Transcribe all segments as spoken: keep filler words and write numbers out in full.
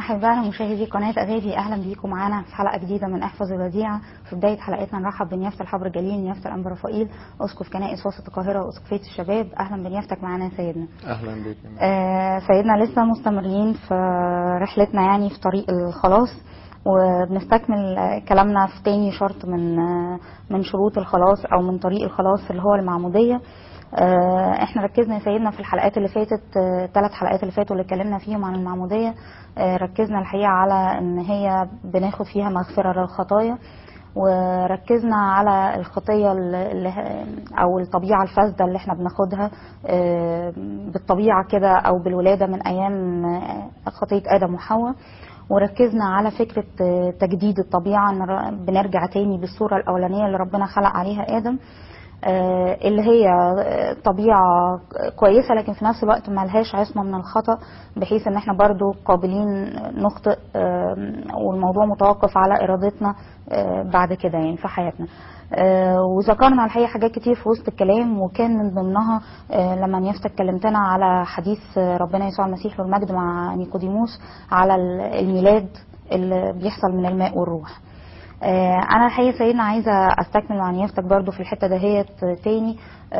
أحبائنا مشاهدي قناة أغادي، أهلا بيكم معانا في حلقة جديدة من احفظ الوديعة. في بداية حلقتنا نرحب بنيافة الحبر الجليل نيافة الأنبا رفائيل أسقف كنائس وسط القاهرة وأسقفية الشباب. أهلا بنيافتك معانا يا سيدنا. أهلا بك. آه سيدنا لسه مستمرين في رحلتنا يعني في طريق الخلاص، وبنستكمل كلامنا في تاني شرط من من شروط الخلاص أو من طريق الخلاص اللي هو المعمودية. احنا ركزنا يا سيدنا في الحلقات اللي فاتت، ثلاث حلقات اللي فاتوا اللي اتكلمنا فيهم عن المعمودية، ركزنا الحقيقة على ان هي بناخد فيها مغفرة للخطايا، وركزنا على الخطية اللي او الطبيعة الفاسدة اللي احنا بناخدها بالطبيعة كده او بالولادة من ايام خطية آدم وحواء، وركزنا على فكرة تجديد الطبيعة ان بنرجع تاني بالصورة الاولانية اللي ربنا خلق عليها آدم، اللي هي طبيعة كويسة لكن في نفس الوقت ما لهاش عصمة من الخطأ، بحيث ان احنا برضو قابلين نخطئ، والموضوع متوقف على ارادتنا بعد كده يعني في حياتنا. وذكرنا الحقيقة حاجات كتير في وسط الكلام، وكان من ضمنها لما نيافتك كلمتنا على حديث ربنا يسوع المسيح له المجد مع نيقوديموس على الميلاد اللي بيحصل من الماء والروح. انا الحقيقه سيدنا عايزه استكمل مع نيافتك برضو في الحته دهيت تاني،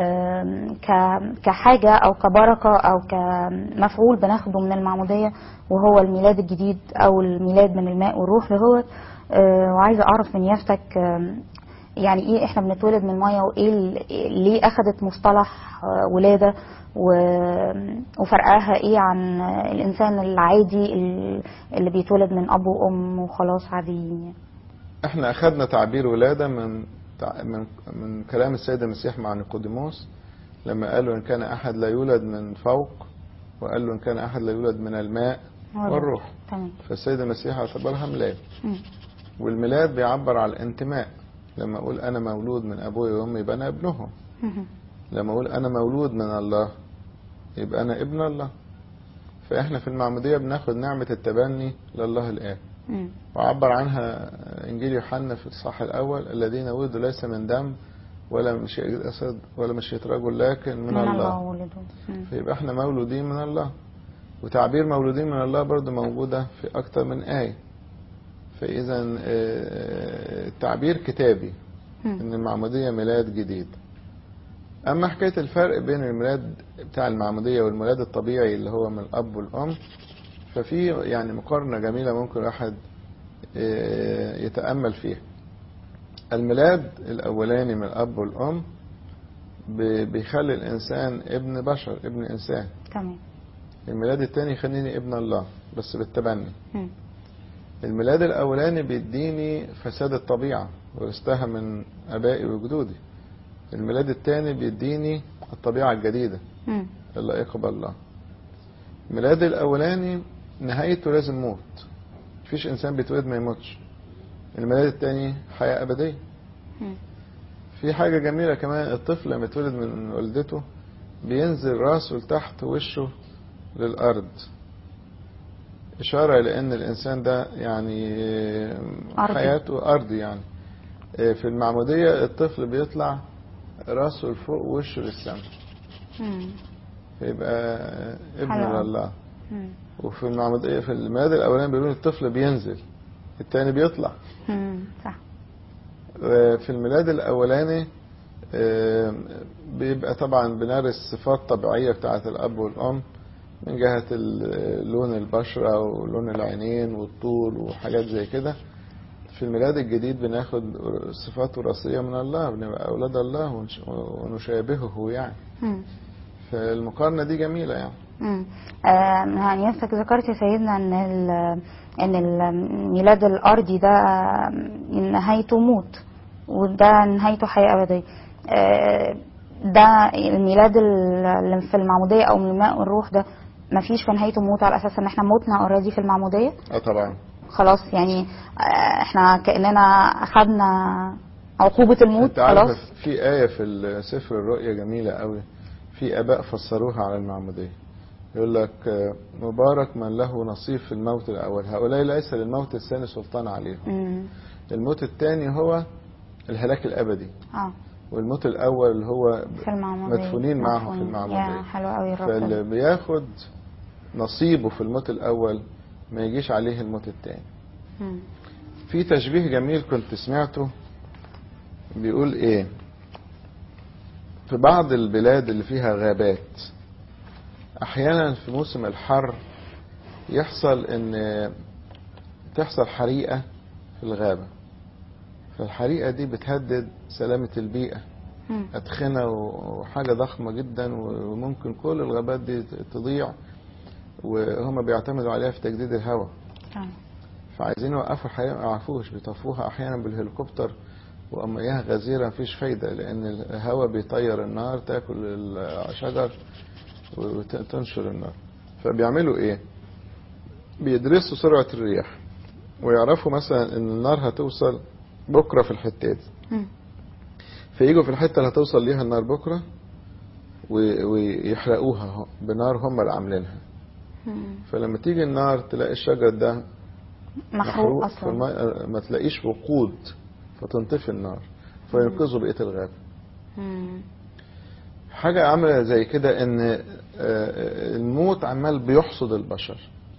كحاجه او كبركه او كمفعول بناخده من المعموديه، وهو الميلاد الجديد او الميلاد من الماء والروح لهو. وعايزه اعرف من نيافتك يعني ايه احنا بنتولد من الميه، وايه ليه اخذت مصطلح ولاده، وفرقها ايه عن الانسان العادي اللي بيتولد من اب وام وخلاص عاديين. احنا اخذنا تعبير ولادة من من من كلام السيد المسيح مع نيقوديموس لما قال له ان كان احد لا يولد من فوق، وقال له ان كان احد لا يولد من الماء والروح. فالسيد المسيح اعتبرها ميلاد، والميلاد بيعبر على الانتماء. لما اقول انا مولود من ابوي وامي يبقى انا ابنهم، لما اقول انا مولود من الله يبقى انا ابن الله. فاحنا في المعمودية بناخد نعمة التبني لله الآب، وعبر عنها انجيل يوحنا في الصح الاول: الذين ولدوا ليس من دم ولا من شيء جسد ولا من شيء رجل لكن من, من الله, الله. فيبقى احنا مولودين من الله. وتعبير مولودين من الله برضو موجودة في اكتر من آية. فاذا التعبير كتابي ان المعمودية ميلاد جديد. اما حكاية الفرق بين الميلاد بتاع المعمودية والميلاد الطبيعي اللي هو من الاب والام، ففي يعني مقارنة جميلة ممكن الواحد يتأمل فيها. الميلاد الأولاني من الأب والأم بيخلي الإنسان ابن بشر، ابن إنسان. تمام. الميلاد الثاني يخليني ابن الله بس بالتبني. م. الميلاد الأولاني بيديني فساد الطبيعة ورثتها من أبائي وجدودي. الميلاد الثاني بيديني الطبيعة الجديدة اللائقة بالله. الميلاد الأولاني نهايته لازم موت، مفيش إنسان بيتولد ما يموتش. الميلاد الثاني حياة أبدية. في حاجة جميلة كمان، الطفل لما يتولد من والدته بينزل راسه لتحت ووشه للأرض، إشارة لأن الإنسان ده يعني أرضي. حياته أرضي يعني. في المعمودية الطفل بيطلع راسه لفوق ووشه للسماء، فيبقى ابن لله. وفي المعمودية في الميلاد الأولاني بيقولون الطفل بينزل، الثاني بيطلع. صح. في الميلاد الأولاني بيبقى طبعا بنرث صفات طبيعية بتاعة الأب والأم من جهة لون البشرة ولون العينين والطول وحاجات زي كده. في الميلاد الجديد بناخد صفات وراثية من الله، بنبقى أولاد الله ونشابهه يعني. فالمقارنة دي جميلة يعني. امم يعني نفسك ذكرت يا سيدنا ان ان الميلاد الارضي ده نهايته موت، وده نهايته حياه ابديه. ده الميلاد اللي في المعموديه او من الماء والروح ده ما فيش في نهايته موت، على اساس ان احنا موتنا اوريدي في المعموديه. اه طبعا خلاص يعني احنا كاننا اخذنا عقوبه الموت خلاص. في آية في سفر الرؤيا جميلة قوي، في آباء فسروها على المعمودية. يقول لك مبارك من له نصيب في الموت الأول، هؤلاء ليس للموت الثاني سلطان عليهم. مم. الموت الثاني هو الهلاك الأبدي. آه. والموت الأول اللي هو في المعمودية مدفونين معهم في المعمودية. حلو قوي. فاللي بياخد نصيبه في الموت الأول ما يجيش عليه الموت التاني. مم. في تشبيه جميل كنت سمعته بيقول ايه، في بعض البلاد اللي فيها غابات احيانا في موسم الحر يحصل ان تحصل حريقة في الغابة، فالحريقة دي بتهدد سلامة البيئة، مم. أدخنة وحاجة ضخمة جدا، وممكن كل الغابات دي تضيع، وهم بيعتمدوا عليها في تجديد الهواء. آه. فعايزين يوقفوا الحريقة ما يعرفوش، بيطفوها أحيانا بالهليكوبتر وأمياه غزيرة مفيش فايدة، لأن الهواء بيطير النار تاكل الشجر وتنشر النار. فبيعملوا إيه؟ بيدرسوا سرعة الرياح ويعرفوا مثلا ان النار هتوصل بكرة في الحتة دي، مم. فييجوا في الحتة اللي هتوصل ليها النار بكرة ويحرقوها بنار هم اللي عاملينها. مم. فلما تيجي النار تلاقي الشجر ده محروق محروق، اصلا. فما ما تلاقيش وقود فتنطفي النار فينقذوا بقية الغابة. مم. حاجة عاملة زي كده ان الموت عمال بيحصد البشر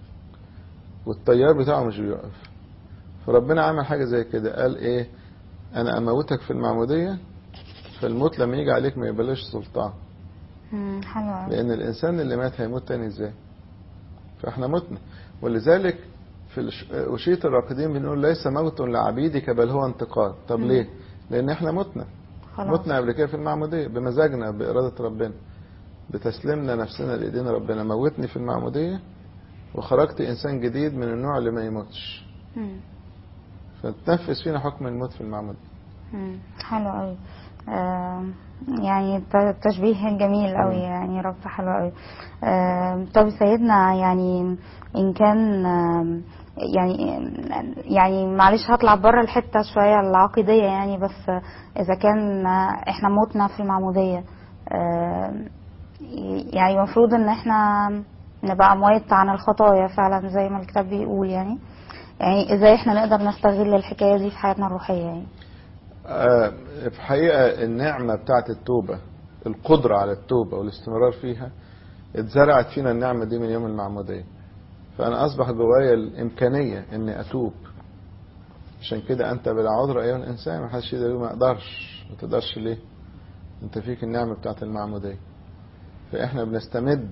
والتيار بتاعه مش بيوقف، فربنا عمل حاجة زي كده، قال ايه، انا اموتك في المعمودية فالموت لما يجي عليك ما يبلاش سلطان. مم. حلو. لان الانسان اللي مات هيموت تاني ازاي؟ فاحنا متنا. ولذلك في وشية الراقدين بنقول ليس موت لعبيدك بل هو انتقال. طب مم. ليه؟ لان احنا متنا خلاص. متنا قبل كده في المعمودية بمزاجنا بإرادة ربنا، بتسليمنا نفسنا لإيدين ربنا. موتني في المعمودية وخرجت إنسان جديد من النوع اللي ما يموتش، مم. فتنفذ فينا حكم الموت في المعمودية. مم. حلو قوي. آه يعني ت- تشبيه جميل قوي، مم. يعني رب حلو قوي. آه طب سيدنا، يعني ان كان آه يعني يعني معلش هطلع بره الحته شويه العقيديه، يعني بس اذا كان آه، احنا موتنا في المعموديه، آه يعني المفروض ان احنا نبقى اموات عن الخطايا فعلا زي ما الكتاب بيقول، يعني يعني ازاي احنا نقدر نستغل الحكايه دي في حياتنا الروحيه يعني؟ آه، في حقيقة النعمة بتاعت التوبة، القدرة على التوبة والاستمرار فيها، اتزرعت فينا النعمة دي من يوم المعمودية. فأنا أصبح جوايا الإمكانية إني أتوب. عشان كده أنت بلا عذر أيها الإنسان، ما حدش يقدر يقول ما أقدرش. ما تقدرش ليه؟ أنت فيك النعمة بتاعت المعمودية. فإحنا بنستمد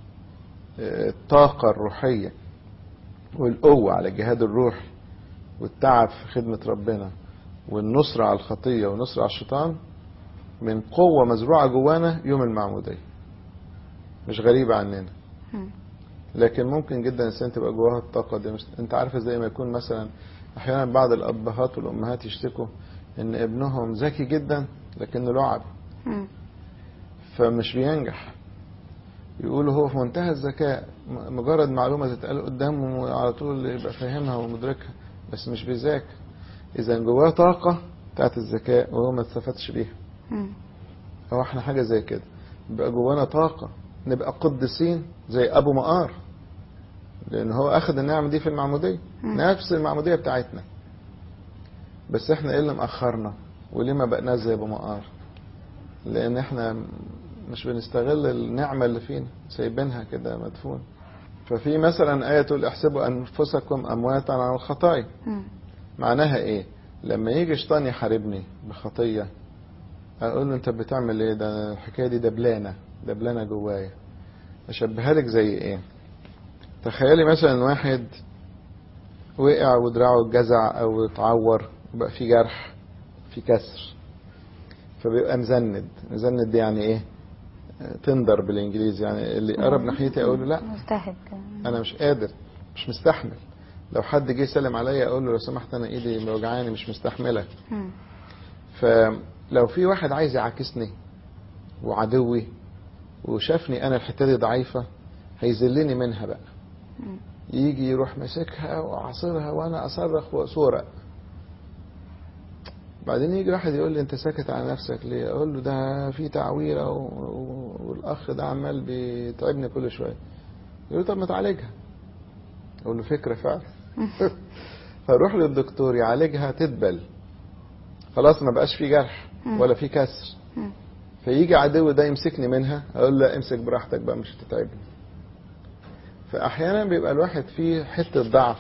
الطاقة الروحية والقوة على الجهاد الروحي والتعب في خدمة ربنا والنصر على الخطية والنصر على الشيطان من قوة مزروعة جوانا يوم المعمودية، مش غريبة عننا. لكن ممكن جدا الإنسان تبقى جواها الطاقة دي. مش انت عارفة زي ما يكون مثلا احيانا بعض الابهات والامهات يشتكوا ان ابنهم ذكي جدا لكنه لعب فمش بينجح، يقولوا هو في منتهى الذكاء، مجرد معلومة تتقال قدامه على طول يبقى فاهمها ومدركها، بس مش بيذاكر. اذا جواه طاقة بتاعت الذكاء وهو ما استفادش بيها. هو احنا حاجة زي كده، يبقى جوانا طاقة نبقى قدسين زي ابو مقار، لان هو اخذ النعمة دي في المعمودية، نفس المعمودية بتاعتنا، بس احنا ايه اللي مأخرنا وليه ما بقناش زي ابو مقار؟ لان احنا مش بنستغل النعمة اللي فينا، سايبينها كده مدفون. ففي مثلا آية تقول احسبوا انفسكم امواتا عن الخطايا. معناها ايه؟ لما يجي شيطان يحاربني بخطية اقول له انت بتعمل ايه؟ ده الحكاية دي دبلانة دبلانة جوايا. اشبهها لك زي ايه؟ تخيلي مثلا واحد وقع ودراعه اتجزع او اتعور وبقى في جرح في كسر، فبيبقى مزند. مزند دي يعني ايه؟ تندر بالانجليزي، يعني اللي قرب ناحيتي اقول له لا مستهد، انا مش قادر مش مستحمل. لو حد جه يسلم عليا اقول له لو سمحت انا ايدي وجعاني مش مستحمله. فلو في واحد عايز يعاكسني وعدوي وشافني انا الحته دي ضعيفه هيذلني منها بقى، يجي يروح ماسكها وعصرها وانا اصرخ واصورق. بعدين يجي واحد يقول لي انت ساكت على نفسك ليه؟ اقول له ده في تعويره والاخ ده عمال بيتعبني كل شويه. يقول له طب ما تعالجها. اقول له فكره فعلا. فاروح للدكتور يعالجها تدبل، خلاص ما بقاش في جرح ولا في كسر. فيجي عدو ده يمسكني منها اقول له امسك براحتك بقى مش هتتعبني. فأحيانا بيبقى الواحد فيه حتة ضعف،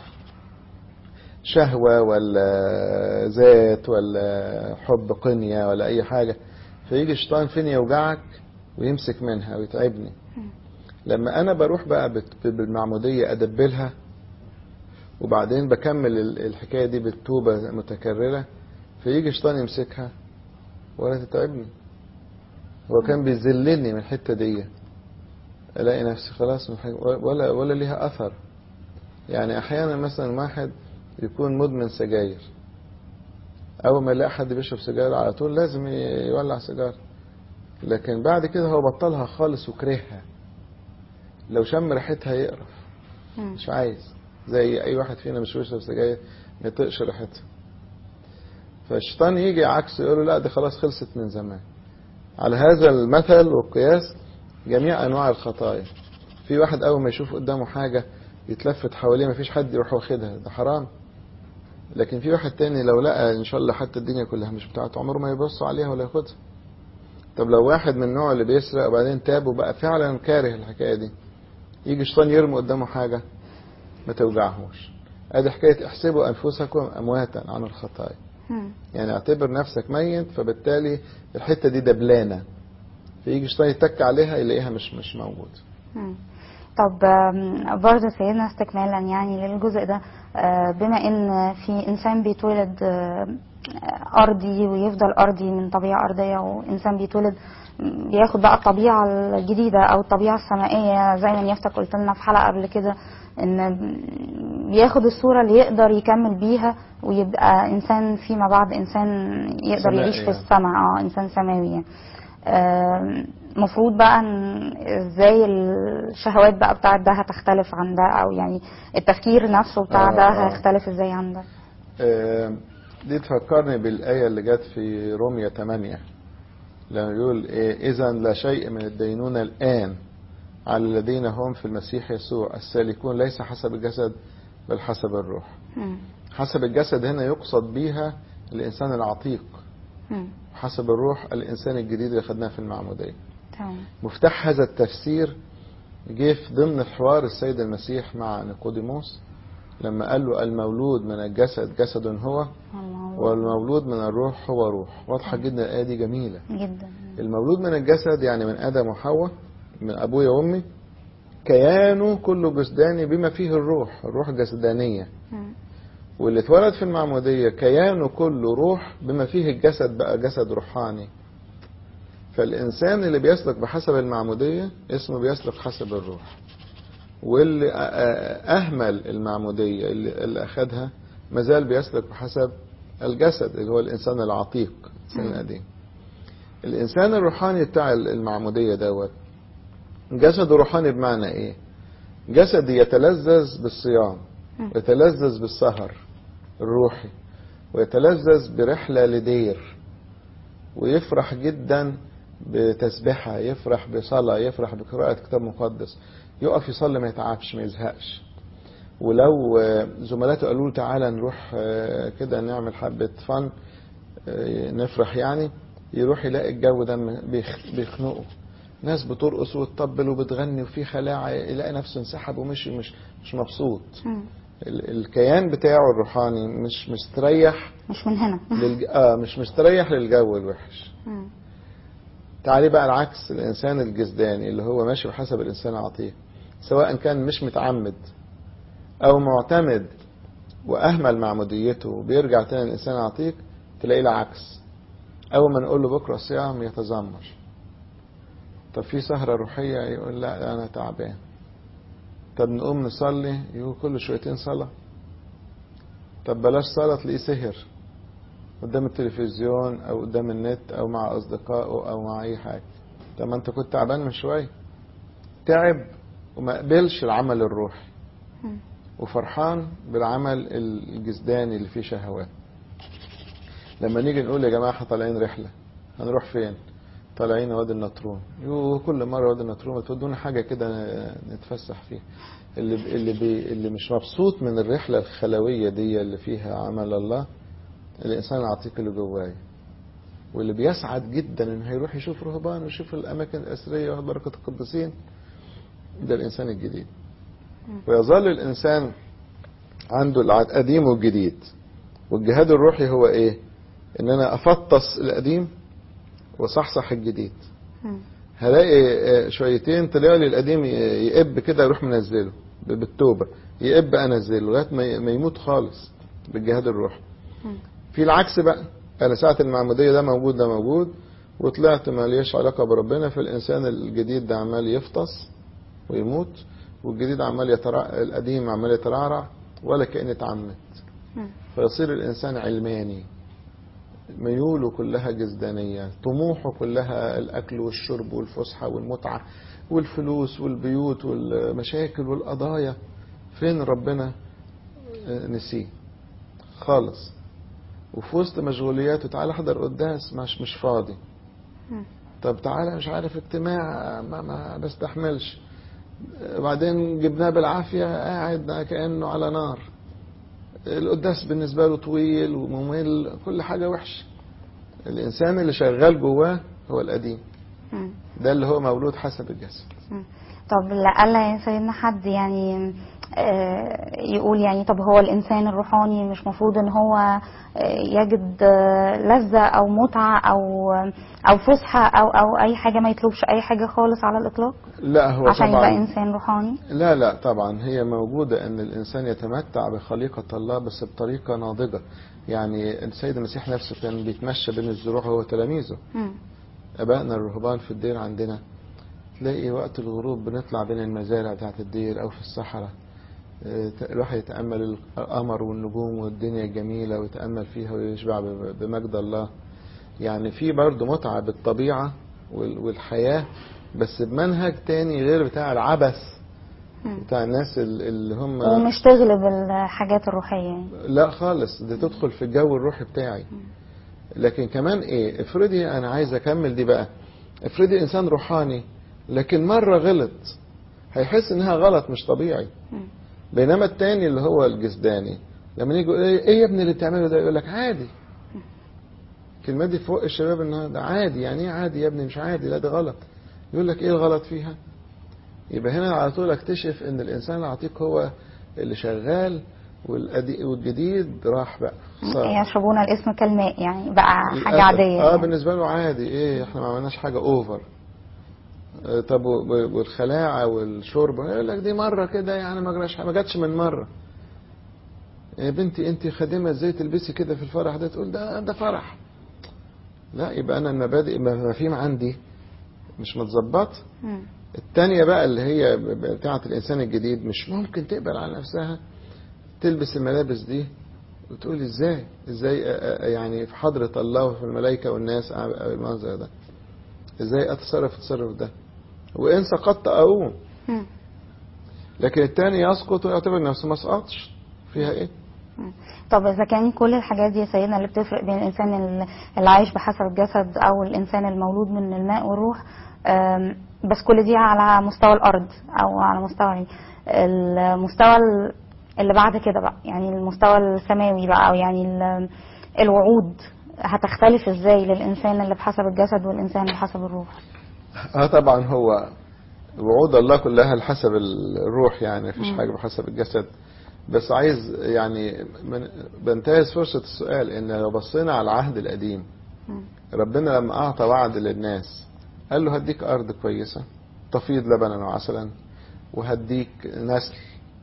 شهوة ولا ذات ولا حب قنية ولا أي حاجة، فيجي الشيطان فين يوجعك ويمسك منها ويتعبني. لما أنا بروح بقى بالمعمودية أدبلها وبعدين بكمل الحكاية دي بالتوبة متكررة، فيجي الشيطان يمسكها ولا تتعبني. هو كان بيذلني من الحتة دي، الاقي نفسي خلاص ولا ولا ليها اثر. يعني احيانا مثلا واحد يكون مدمن سجاير، اول ما يلاقي حد بيشرب سجاير على طول لازم يولع سيجاره، لكن بعد كده هو بطلها خالص وكرهها، لو شم ريحتها يقرف مش عايز، زي اي واحد فينا مش بيشرب سجاير ما يطيقش ريحتها. فالشيطان يجي عكسه يقول له لا دي خلاص خلصت من زمان. على هذا المثل والقياس جميع انواع الخطايا، في واحد اول ما يشوف قدامه حاجة يتلفت حواليه مفيش حد يروح واخدها، ده حرام. لكن في واحد تاني لو لقى ان شاء الله حتى الدنيا كلها مش بتاعته عمره ما يبص عليها ولا ياخدها. طب لو واحد من النوع اللي بيسرق وبعدين تاب وبقى فعلا كاره الحكاية دي، يجي الشيطان يرمي قدامه حاجة ما توجعهوش. ادي حكاية احسبوا انفسكم امواتا عن الخطايا، يعني اعتبر نفسك ميت، فبالتالي الحتة دي دبلانة، فيجي الشيطان يتك عليها يلاقيها مش مش موجود. طب برضه سيدنا استكمالا يعني للجزء ده، بما ان في انسان بيتولد ارضي ويفضل ارضي من طبيعة ارضية، وانسان بيتولد بياخد بقى الطبيعة الجديدة او الطبيعة السمائية، زي ما نيافتك قلت لنا في حلقة قبل كده ان بياخد الصورة اللي يقدر يكمل بيها ويبقى انسان فيما بعد انسان يقدر يعيش في السماء، اه انسان سماوي يعني. مفروض بقى ازاي الشهوات بقى بتاعت ده هتختلف عن ده، او يعني التفكير نفسه بتاع ده آه هيختلف ازاي عن ده؟ آه دي تفكرني بالآية اللي جت في رومية ثمانية لما يقول إيه إذا لا شيء من الدينونة الآن على الذين هم في المسيح يسوع السالكون ليس حسب الجسد بل حسب الروح. م. حسب الجسد هنا يقصد بيها الإنسان العتيق، م. حسب الروح الإنسان الجديد اللي خدناه في المعمودية. طبعا. مفتاح هذا التفسير جه في ضمن حوار السيد المسيح مع نيقوديموس لما قال له المولود من الجسد جسد هو والمولود من الروح هو روح. واضحة جدا الآية دي، جميلة جدا. المولود من الجسد يعني من آدم وحواء، من أبويا وأمي، كيانه كله جسداني بما فيه الروح، الروح جسدانية. م. واللي اتولد في المعمودية كيانه كله روح بما فيه الجسد بقى جسد روحاني. فالإنسان اللي بيسلك بحسب المعمودية اسمه بيسلك حسب الروح، واللي أهمل المعمودية اللي أخدها مازال بيسلك بحسب الجسد اللي هو الإنسان العتيق، الإنسان القديم. الإنسان الروحاني بتاع المعمودية دوت جسد روحاني بمعنى إيه؟ جسد يتلذذ بالصيام ويتلذذ بالسهر الروحي ويتلذذ برحلة لدير، ويفرح جدا بتسبحة، يفرح بصلاة، يفرح بقراءة كتاب مقدس، يقف يصلي ما يتعبش ما يزهقش. ولو زملاته قالوا له تعالى نروح كده نعمل حبة فن نفرح يعني، يروح يلاقي الجو ده بيخنقه، ناس بترقص وتطبل وبتغني وفي خلاعة، يلاقي نفسه انسحب ومشي مش مش مبسوط. الكيان بتاعه الروحاني مش مستريح، مش من هنا للج... اه مش مستريح للجو الوحش. تعالي بقى العكس، الانسان الجسداني اللي هو ماشي بحسب الانسان العتيق، سواء كان مش متعمد او معتمد واهمل معموديته وبيرجع تاني الانسان العتيق، تلاقيه العكس. اول ما نقول له بكره صيام يتذمر، طب في سهرة روحية يقول لا انا تعبان، طب نقوم نصلي يقول كل شويتين صلاة، طب بلاش صلاة تلاقيه سهر قدام التلفزيون او قدام النت او مع اصدقائه او مع اي حاجة. طب ما انت كنت تعبان من شوية، تعب وما قبلش العمل الروحي وفرحان بالعمل الجسداني اللي فيه شهوات. لما نيجي نقول يا جماعة طالعين رحلة، هنروح فين؟ طالعين وادي النطرون. يو كل مرة وادي النطرون تودونا حاجة كده نتفسح فيها. اللي اللي بي اللي مش مبسوط من الرحلة الخلوية دي اللي فيها عمل الله، الإنسان العتيق اللي جواه، واللي بيسعد جدا إنه هيروح يشوف رهبان ويشوف الأماكن الأثرية وبركة القديسين، ده الإنسان الجديد. ويظل الإنسان عنده القديم والجديد. والجهاد الروحي هو إيه؟ إن أنا أفطس القديم وصحصح الجديد. هلاقي شويتين طلعوا لي القديم يقب كده يروح منزله بالتوبة، يقب أنزله لغاية ما يموت خالص بالجهاد الروحي. في العكس بقى، أنا ساعة المعمودية ده موجود ده موجود وطلعت ما ليش علاقة بربنا، فالإنسان الجديد ده عمال يفطس ويموت، والجديد عمال يترع... القديم عمال يترعرع ولا كأن اتعمت. فيصير الإنسان علماني، ميوله كلها جزدانية، طموحه كلها الأكل والشرب والفسحة والمتعة والفلوس والبيوت والمشاكل والقضايا. فين ربنا؟ نسيه خالص. وفي وسط مشغولياته، تعالى احضر قداس مش مش فاضي. طب تعالى مش عارف اجتماع ما, ما بستحملش. بعدين جبناه بالعافية قاعد كأنه على نار. القداس بالنسبة له طويل وممل، كل حاجة وحش. الإنسان اللي شغال جواه هو القديم، ده اللي هو مولود حسب الجسد. طب لألا يا سيدنا حد يعني يقول يعني طب هو الإنسان الروحاني مش مفروض ان هو يجد لذة او متعة او او فسحة او او اي حاجة، ما يطلبش اي حاجة خالص على الاطلاق لا هو عشان طبعا يبقى انسان روحاني؟ لا لا طبعا هي موجودة ان الانسان يتمتع بخليقة الله بس بطريقة ناضجة. يعني السيد المسيح نفسه كان بيتمشى بين الزروع هو تلاميذه. ابائنا الرهبان في الدير عندنا تلاقي وقت الغروب بنطلع بين المزارع بتاعت الدير او في الصحراء، الواحد يتأمل القمر والنجوم والدنيا الجميلة ويتأمل فيها ويشبع بمجد الله. يعني في برضه متعة بالطبيعة والحياة بس بمنهج تاني غير بتاع العبث بتاع الناس اللي هم، ومش تغلب الحاجات الروحية. لا خالص، دي تدخل في الجو الروحي بتاعي. لكن كمان ايه، افرضي انا عايز اكمل دي بقى، افرضي انسان روحاني لكن مرة غلط، هيحس انها غلط مش طبيعي. بينما التاني اللي هو الجسداني لما يجي يقول ايه يا ابني اللي بتعمله ده، يقول لك عادي. الكلمه دي فوق الشباب النهارده، عادي. يعني ايه عادي يا ابني؟ مش عادي، لا ده غلط. يقول لك ايه الغلط فيها؟ يبقى هنا على طول اكتشف ان الانسان العتيق هو اللي شغال والجديد راح بقى صار يشربون الاسم كالماء، يعني بقى حاجه عاديه. اه يعني. بالنسبه له عادي. ايه احنا ما عملناش حاجه اوفر. طب والخلاعه والشرب يقول لك دي مره كده يعني ما جراش، ما جاتش من مره. يا بنتي انت خادمه ازاي تلبسي كده في الفرح ده؟ تقول ده ده فرح. لا، يبقى انا المبادئ المفاهيم عندي مش متظبطه. التانية بقى اللي هي بتاعه الانسان الجديد مش ممكن تقبل على نفسها تلبس الملابس دي وتقول ازاي ازاي يعني في حضرة الله وفي الملائكة والناس المنظر ده، ازاي اتصرف التصرف ده، وان سقطت اقوم. لكن التاني يسقط ويعتبر نفسه ما سقطش، فيها ايه؟ طب اذا كان كل الحاجات دي يا سيدنا اللي بتفرق بين الانسان اللي عايش بحسب الجسد او الانسان المولود من الماء والروح، بس كل دي على مستوى الارض او على مستوى المستوى اللي بعد كده بقى، يعني المستوى السماوي بقى، او يعني الوعود هتختلف ازاي للانسان اللي بحسب الجسد والانسان اللي بحسب الروح؟ اه طبعا هو وعود الله كلها لحسب الروح، يعني مفيش حاجه بحسب الجسد. بس عايز يعني بنتهز فرصة السؤال ان لو بصينا على العهد القديم، ربنا لما اعطى وعد للناس قال له هديك ارض كويسة تفيض لبنا وعسلا، وهديك نسل،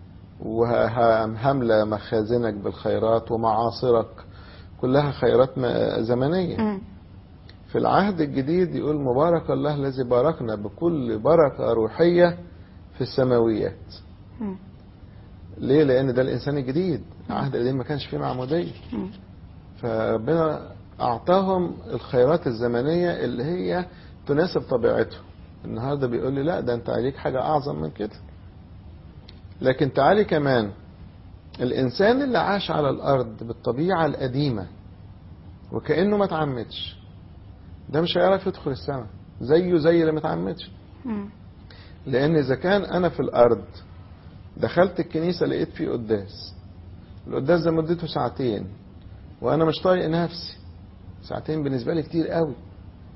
وهملى مخازنك بالخيرات، ومعاصرك كلها خيرات زمنية. في العهد الجديد يقول مبارك الله الذي باركنا بكل بركة روحية في السماويات. ليه؟ لان ده الانسان الجديد. العهد القديم ما كانش فيه معموديه، فربنا اعطاهم الخيرات الزمنيه اللي هي تناسب طبيعتهم. النهارده بيقول لي لا ده انت عليك حاجه اعظم من كده. لكن تعالي كمان، الانسان اللي عاش على الارض بالطبيعه القديمه وكانه ما اتعمدش، ده مش هيعرف يدخل السماء زيه زي اللي ما اتعمدش. لان اذا كان انا في الارض دخلت الكنيسة لقيت فيه قداس، القداس ده مدته ساعتين وانا مش طايق نفسي، ساعتين بالنسبة لي كتير قوي،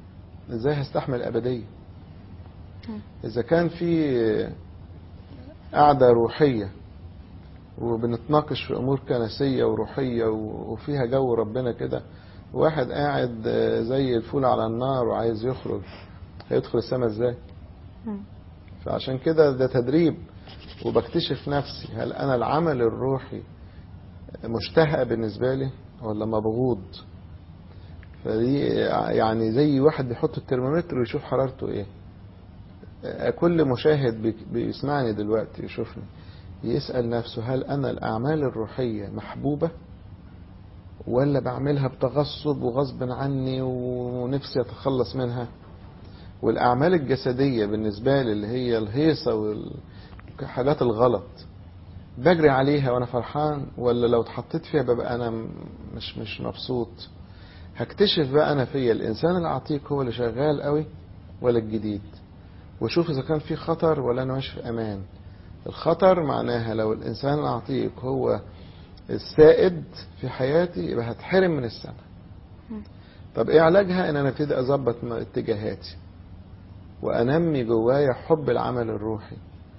ازاي هستحمل ابدية؟ اذا كان في قعدة روحية وبنتناقش في أمور كنسية وروحية وفيها جو ربنا كده، واحد قاعد زي الفول على النار وعايز يخرج، هيدخل السماء ازاي؟ فعشان كده ده تدريب، وبكتشف نفسي هل أنا العمل الروحي مشتهى بالنسبة لي ولا مبغوض. فدي يعني زي واحد بيحط الترمومتر ويشوف حرارته ايه. كل مشاهد بيسمعني دلوقتي يشوفني يسأل نفسه هل أنا الأعمال الروحية محبوبة ولا بعملها بتغصب وغصب عني ونفسي أتخلص منها. والأعمال الجسدية بالنسبة لي اللي هي الهيصة والحاجات الغلط بجري عليها وأنا فرحان، ولا لو اتحطيت فيها ببقى أنا مش مش مبسوط. هكتشف بقى أنا فيا الإنسان العتيق هو اللي شغال قوي ولا الجديد، وشوف إذا كان في خطر ولا أنا ماشي في أمان. الخطر معناها لو الإنسان العتيق هو السائد في حياتي يبقى هتحرم من السماء. طب إيه علاجها؟ إن أنا ابتدي أظبط اتجاهاتي وأنمي جوايا حب العمل الروحي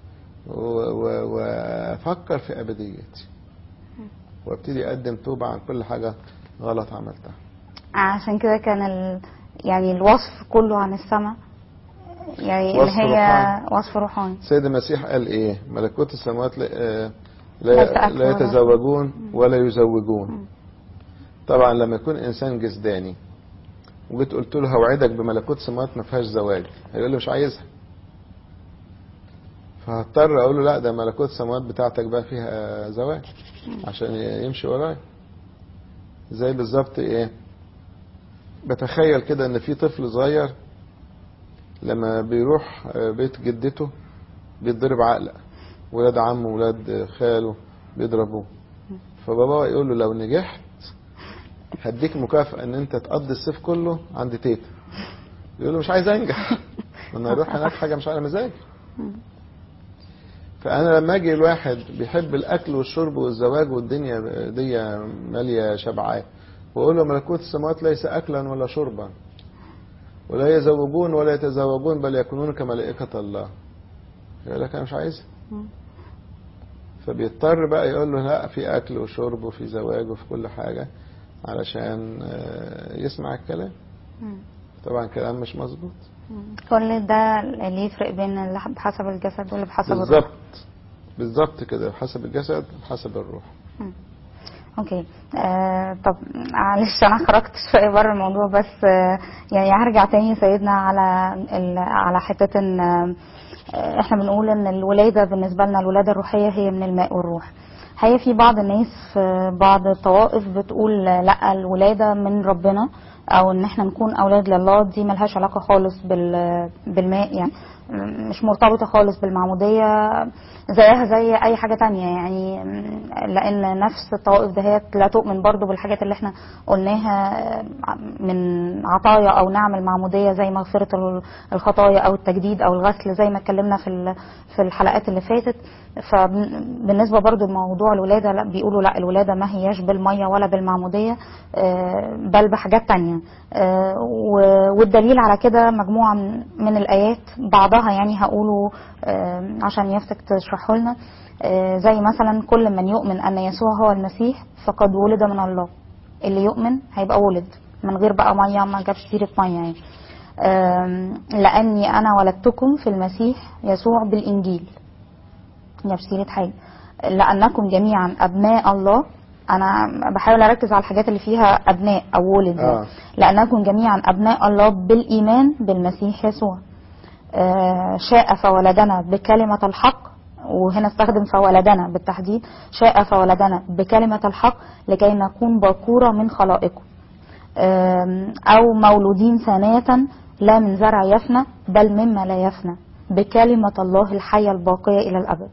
وأفكر في أبديتي وابتدي أقدم توبة عن كل حاجة غلط عملتها. عشان كده كان ال... يعني الوصف كله عن السماء، يعني اللي هي روحاني. وصف روحاني. سيد المسيح قال ايه؟ ملكوت السماوات لا, لا, لا يتزوجون ولا يزوجون. طبعا لما يكون انسان جسداني وجيت قلت له هوعدك بملكوت السماوات ما فيهاش زواج، هيقول له مش عايزها. فهضطر اقول له لا ده ملكوت السماوات بتاعتك بقى فيها زواج عشان يمشي ورايا. زي بالظبط ايه، بتخيل كده ان في طفل صغير لما بيروح بيت جدته بيتضرب عقلة، ولاد عمه ولاد خاله بيضربوه، فبابا يقول له لو نجحت هديك مكافأة ان انت تقضي الصيف كله عند تيتا. يقول له مش عايز انجح، انا اروح هناك حاجة مش على مزاجي. فانا لما اجي الواحد بيحب الاكل والشرب والزواج والدنيا دي مالية شبعاه، واقول له ملكوت السماوات ليس اكلا ولا شربا ولا يزوجون ولا يتزوجون بل يكونون كملائكة الله، يقول لك انا مش عايزها. فبيضطر بقى يقول له لا في اكل وشرب وفي زواج وفي كل حاجة علشان يسمع الكلام. طبعا كلام مش مظبوط. كل ده اللي يفرق بين اللي بحسب الجسد واللي بحسب الروح. بالظبط بالظبط كده، بحسب الجسد بحسب الروح. م. اوكي. آه طب معلش انا خرجت شويه بره الموضوع، بس آه يعني هرجع تاني سيدنا على على حته ان آه احنا بنقول ان الولاده بالنسبه لنا الولاده الروحيه هي من الماء والروح. هي في بعض الناس في بعض الطوائف بتقول لا الولاده من ربنا او ان احنا نكون اولاد لله دي ملهاش علاقه خالص بالماء، يعني مش مرتبطه خالص بالمعموديه زيها زي اي حاجه تانية، يعني لان نفس الطوائف دهيت لا تؤمن برضو بالحاجات اللي احنا قلناها من عطايا او نعم المعموديه زي مغفره الخطايا او التجديد او الغسل زي ما اتكلمنا في في الحلقات اللي فاتت. فبالنسبه برضو لموضوع الولاده لا بيقولوا لا الولاده ما هياش بالميه ولا بالمعموديه بل بحاجات تانية، والدليل على كده مجموعه من الايات بعضها يعني هقوله عشان يفتك تشرحه لنا. زي مثلا كل من يؤمن ان يسوع هو المسيح فقد ولد من الله. اللي يؤمن هيبقى ولد من غير بقى ميه، ما جابش سيره ميه يعني. لاني انا ولدتكم في المسيح يسوع بالانجيل، جاب سيره حاجه. لانكم جميعا ابناء الله، انا بحاول اركز على الحاجات اللي فيها ابناء او ولد يعني. آه. لانكم جميعا ابناء الله بالايمان بالمسيح يسوع. آه شاء فولدنا بكلمه الحق، وهنا استخدم فولدنا بالتحديد، شاء فولدنا بكلمه الحق لكي نكون باكوره من خلائقه، آه او مولودين ثانيه لا من زرع يفنى بل مما لا يفنى بكلمه الله الحيه الباقيه الى الابد.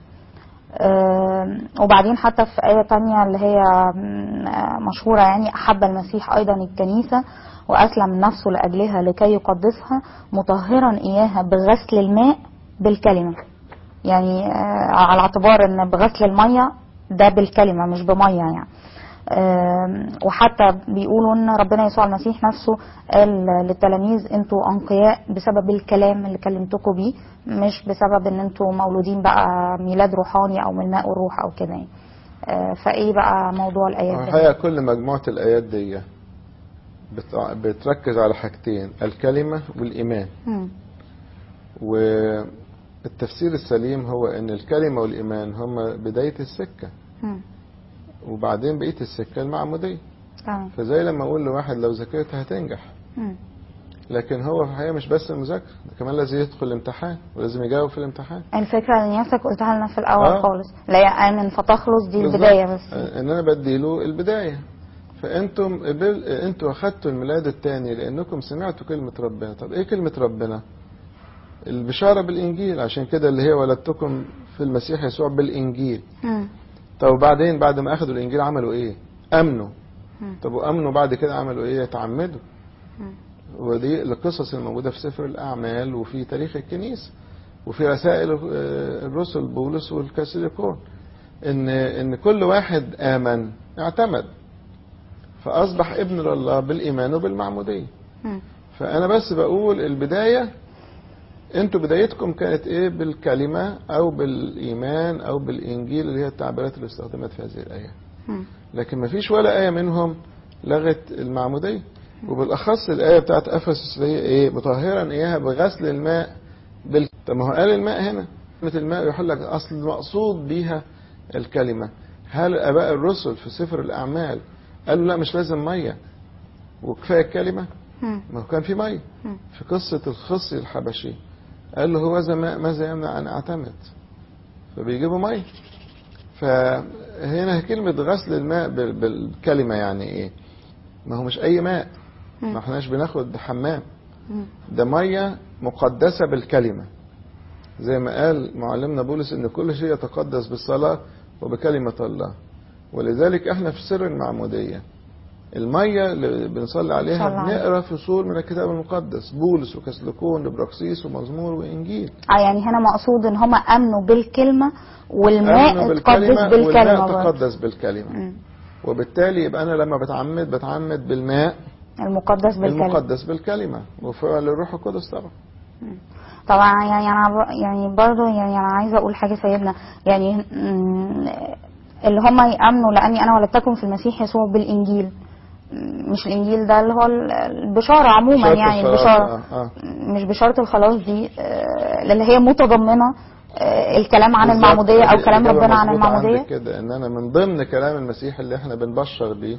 وبعدين حتى في آية تانية اللي هي مشهورة يعني أحب المسيح أيضا الكنيسة وأسلم نفسه لأجلها لكي يقدسها مطهرا إياها بغسل الماء بالكلمة، يعني على اعتبار أن بغسل المية ده بالكلمة مش بمية يعني. وحتى بيقولوا ان ربنا يسوع المسيح نفسه قال للتلاميذ انتوا انقياء بسبب الكلام اللي كلمتكم بيه، مش بسبب ان انتوا مولودين بقى ميلاد روحاني او من الماء والروح او كده يعني. فايه بقى موضوع الايات دي؟ الحقيقه كل مجموعه الايات دي بتركز على حاجتين، الكلمه والايمان. م. والتفسير السليم هو ان الكلمه والايمان هم بدايه السكه، م. وبعدين بقيه السكه المعموديه. آه. فزي لما اقول لواحد لو ذاكرت هتنجح، م. لكن هو في الحقيقه مش بس المذاكره، كمان لازم يدخل الامتحان ولازم يجاوب في الامتحان. الفكره اللي نفسك قلتها لنا في الاول آه. خالص، لا يا امن فتخلص، دي البدايه بس، ان انا بديله البدايه. فانتم انتوا اخذتوا الميلاد الثاني لانكم سمعتوا كلمه ربنا. طب ايه كلمه ربنا؟ البشاره بالانجيل، عشان كده اللي هي ولدتكم في المسيح يسوع بالانجيل. م. طب وبعدين بعد ما اخذوا الانجيل عملوا ايه؟ امنوا. م. طب وامنوا بعد كده عملوا ايه؟ يتعمدوا. م. ودي القصص الموجوده في سفر الاعمال وفي تاريخ الكنيسه وفي رسائل الرسل بولس والكاثوليكون، ان ان كل واحد امن اعتمد فاصبح ابن لله بالايمان وبالمعموديه. م. فانا بس بقول البدايه، انتوا بدايتكم كانت ايه؟ بالكلمه او بالايمان او بالانجيل، اللي هي التعبيرات اللي استخدمت في هذه الايه. م. لكن ما فيش ولا ايه منهم لغت المعموديه. وبالاخص الايه بتاعت افسس اللي هي ايه؟ مطهرا اياها بغسل الماء بال... طب ما هو قال الماء هنا، كلمه الماء يقول لك اصل المقصود بيها الكلمه. هل اباء الرسل في سفر الاعمال قالوا لا مش لازم ميه وكفايه الكلمه؟ ما هو كان في ميه. في قصه الخصي الحبشي قال له هو ماء ماذا يمنع ان اعتمد؟ فبيجيبوا ميه. فهنا كلمه غسل الماء بالكلمه يعني ايه؟ ما هو مش اي ماء، ما احناش بناخد حمام، ده ميه مقدسه بالكلمه، زي ما قال معلمنا بولس ان كل شيء يتقدس بالصلاه وبكلمه الله. ولذلك احنا في سر المعموديه الميه اللي بنصلي عليها بنقرا فصول من الكتاب المقدس، بولس وكسلكون وبراكسيس ومزمور وانجيل. اه يعني هنا مقصود ان هم امنوا بالكلمه والماء اتقدس بالكلمه، والماء تقدس بالكلمه. م. وبالتالي يبقى انا لما بتعمد بتعمد بالماء المقدس بالكلمه المقدس بالكلمه وفعل الروح القدس طبعا. م. طبعا يعني انا يعني برضه يعني انا عايزه اقول حاجه سيدنا، يعني اللي هم يامنوا لاني انا ولدتكم في المسيح يسوع بالانجيل، مش الانجيل ده اللي هو البشاره عموما، يعني البشاره آه آه. مش بشاره الخلاص دي اللي هي متضمنه الكلام عن المعموديه او كلام ربنا عن المعموديه كده، ان انا من ضمن كلام المسيح اللي احنا بنبشر بيه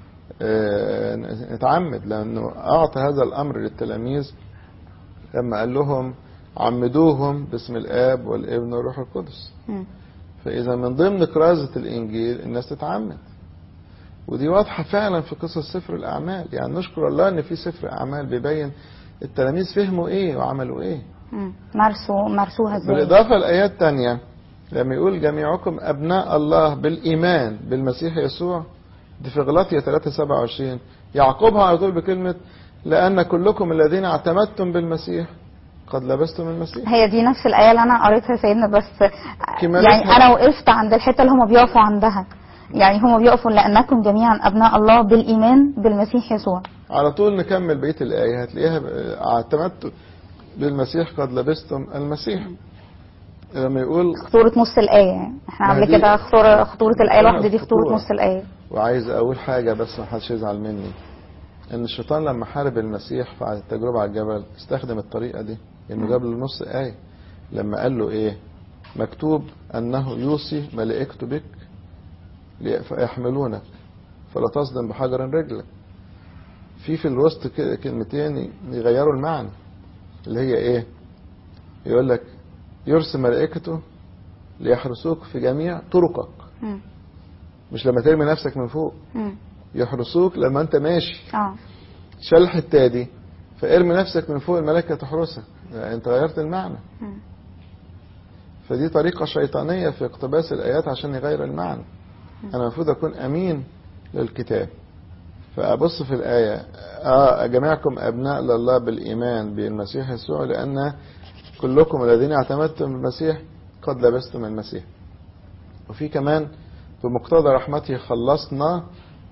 نتعمد، لانه اعطى هذا الامر للتلاميذ لما قال لهم عمدوهم باسم الاب والابن والروح القدس. م. فاذا من ضمن كرازه الانجيل الناس تتعمد، ودي واضحه فعلا في قصص سفر الاعمال. يعني نشكر الله ان في سفر اعمال بيبين التلاميذ فهموا ايه وعملوا ايه، مارسوا مارسوها ازاي. بالاضافه لايات تانية لما يقول جميعكم ابناء الله بالايمان بالمسيح يسوع، دي في غلاطية ثلاثة سبعة وعشرين، يعقبها على طول بكلمه لان كلكم الذين اعتمدتم بالمسيح قد لبستم المسيح. هي دي نفس الايه اللي انا قريتها سيدنا، بس يعني انا وقفت عند الحته اللي هم بيقفوا عندها، يعني هم بيقفوا لانكم جميعا ابناء الله بالايمان بالمسيح يسوع. على طول نكمل بقيه الايه هتلاقيها اعتمدتم بالمسيح قد لبستم المسيح. لما يقول خطوره نص الايه، احنا قبل كده خطوره خطوره الايه الواحده دي خطوره نص الايه. وعايز اقول حاجه بس ما حدش يزعل مني، ان الشيطان لما حارب المسيح في التجربه على الجبل استخدم الطريقه دي، انه جاب له نص ايه لما قال له ايه؟ مكتوب انه يوصي ملائكته بك فيحملونك فلا تصدم بحجر رجلك. في في الوسط كلمتين يغيروا المعنى، اللي هي ايه؟ يقول لك يرسل ملائكته ليحرسوك في جميع طرقك، م. مش لما ترمي نفسك من فوق، م. يحرسوك لما انت ماشي. اه شال الحته دي فارمي نفسك من فوق الملائكه تحرسك، يعني انت غيرت المعنى. م. فدي طريقه شيطانيه في اقتباس الايات عشان يغير المعنى. م. انا المفروض اكون امين للكتاب، فابص في الايه اه جميعكم ابناء لله بالايمان بالمسيح يسوع لان كلكم الذين اعتمدتم بالمسيح قد لبستم المسيح. وفي كمان بمقتضى رحمته خلصنا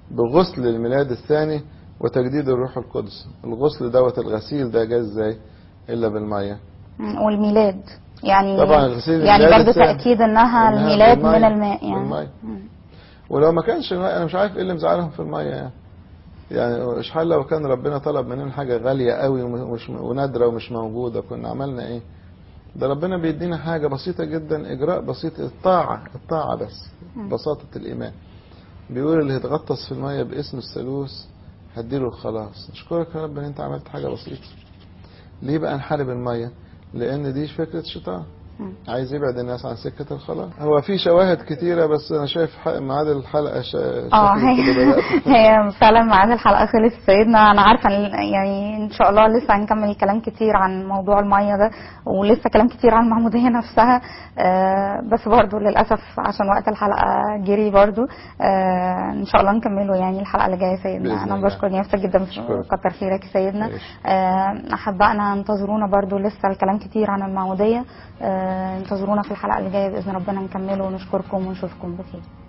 بغسل الميلاد الثاني وتجديد الروح القدس. الغسل دوت الغسيل ده جاي ازاي الا بالميه؟ والميلاد يعني طبعا غسيل يعني الميلاد برضه الثاني تاكيد انها إنها الميلاد بالمية. من الماء يعني. بالمية. ولو ما كانش الماء، انا مش عارف ايه اللي مزعلهم في الميه يعني. يعني اشحال لو كان ربنا طلب مننا حاجه غاليه قوي ومش ونادره ومش موجوده كنا عملنا ايه؟ ده ربنا بيدينا حاجه بسيطه جدا، اجراء بسيط، الطاعه الطاعه بس، بساطه الايمان. بيقول اللي هيتغطس في الميه باسم الثالوث هديله الخلاص. اشكرك يا رب ان انت عملت حاجه بسيطه. ليه بقى نحارب الميه؟ لان دي فكره الشيطان، عايز يبعد الناس عن سكة الخلاص. هو في شواهد كتيرة بس أنا شايف ميعاد الحلقة اه شكلك كده بدأت هي فعلا ميعاد الحلقة خلص سيدنا. أنا عارفة يعني إن شاء الله لسه هنكمل كلام كتير عن موضوع المية ده، ولسه كلام كتير عن المعمودية نفسها. آه بس برضو للأسف عشان وقت الحلقة جري برضو. آه إن شاء الله نكمله يعني الحلقة اللي جاية سيدنا. أنا بشكر نفسك جدا، كتر خيرك سيدنا. آه أحبائنا انتظرونا برضو لسه الكلام كتير عن المعمودية. آه انتظرونا في الحلقة اللي جاية بإذن ربنا نكمله ونشكركم ونشوفكم بخير.